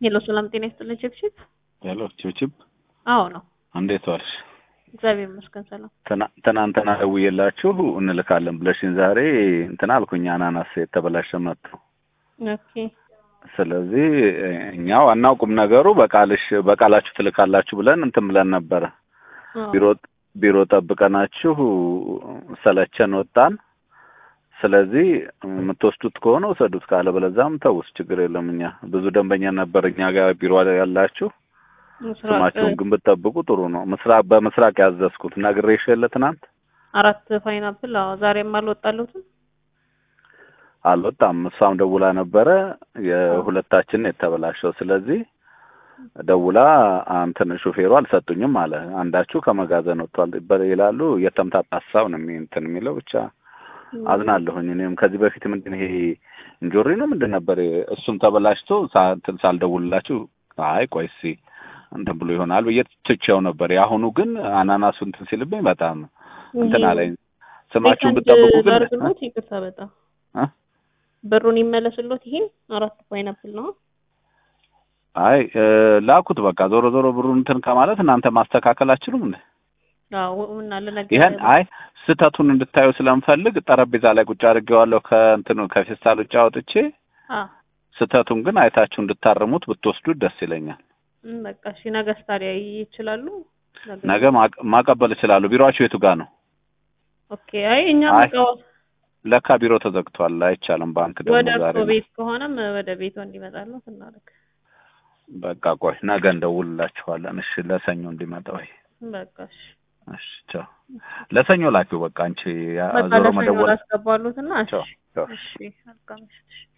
ሄሎ ሰላም ጤና ይስጥልኝ ችብችብ ሄሎ ችብችብ አዎ ነው እንዴት ዋልሽ እግዚአብሔር ይመስገን ሰላም ትናንትና ደውዬላችሁ እንልካለን ብለሽኝ ዛሬ እንትና አልኩኝ አናናስ የተበላሸ መጥቶ ኦኬ ስለዚህ እኛው አናውቁም ነገሩ በቃላችሁ ትልካላችሁ ብለን እንትን ብለን ነበር ቢሮ ጠብቀናችሁ ሰለቸን ወጣን ስለዚህ የምትወስዱት ከሆነ ወሰዱት ካለ በለዛም ተውስ ችግር የለም እኛ ብዙ ደንበኛ ነበር እኛ ጋር ቢሮ ያላችሁ ስማችሁን ግን ብትጠብቁ ጥሩ ነው በምስራቅ ያዘዝኩት ነግሬሽ የለ ትናንት 4 ፓይናፕል ዛሬም አልወጣም እሷም ደውላ ነበረ የሁለታችን የተበላሸው ስለዚህ ደውላ አንተን ሹፌሩ አልሰጡኝም አለ አንዳችሁ ከመጋዘን ወጥቷል ይላሉ የተምታታ ሐሳብ ነው እንትን የሚለው ብቻ አዝናለሁኝ እኔም ከዚህ በፊት ምንድን ይሄ እንጆሪ ነው ምንድን ነበር እሱም ተበላሽቶ ሳልደውልላችሁ አይ ቆይሲ እንትን ብሎ ይሆናል በየትቼው ነበር ያሁኑ ግን አናናሱ እንትን ሲልብኝ በጣም እንትን አለኝ ስማችሁን ብትጠብቁ ግን ይቅርታ በጣም ብሩን ይመለስልዎት ይሄን 4 ፓይናፕል ነው አይ ላኩት በቃ ዞሮ ብሩን እንትን ከማለት እናንተ ማስተካከል አትችሉም እንዴ አዎ እና ለነገ ይሄን አይ ስተቱን እንድታዩ ስለምፈልግ ጠረጴዛ ላይ ቁጭ አድርጌዋለሁ ከእንትኑ ከፊስታል ውጭ አውጥቼ ስተቱን ግን አይታችሁ እንድታርሙት ብትወስዱት ደስ ይለኛል በቃ እሺ ነገ ታዲያ ይችላሉ ነገ ማቀበል ይችላሉ ቢሮአችሁ የቱ ጋር ነው ኦኬ አይ እኛ መጣው ለካ ቢሮ ተዘግቷል አይቻልም ባንክ ደግሞ ዛሬ ወደ ቤት ከሆነም ወደ ቤቱ እንዲመጣሉ እናደርግ በቃ ቆይ ነገ እንደውልላችኋለን እሺ ለሰኞ እንዲመጣው በቃ እሺ ቻው ለሰኞ ላኪው በቃ አንቺ ዞሮ መደወል አስገባሉትና እሺ እሺ አልካምሽ